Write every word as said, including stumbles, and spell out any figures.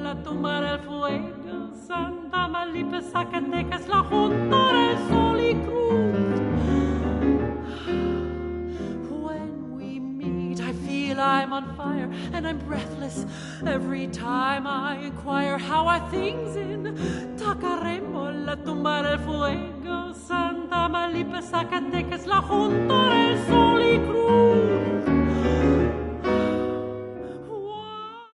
la tumba del fuego, Santa Malipa, Zacatecas, la Junta del Sol y Cruz. When we meet, I feel I'm on fire, and I'm breathless every time I inquire how are things in Tacaremo, la tumba del fuego, Santa Malipa, Zacatecas, la Junta del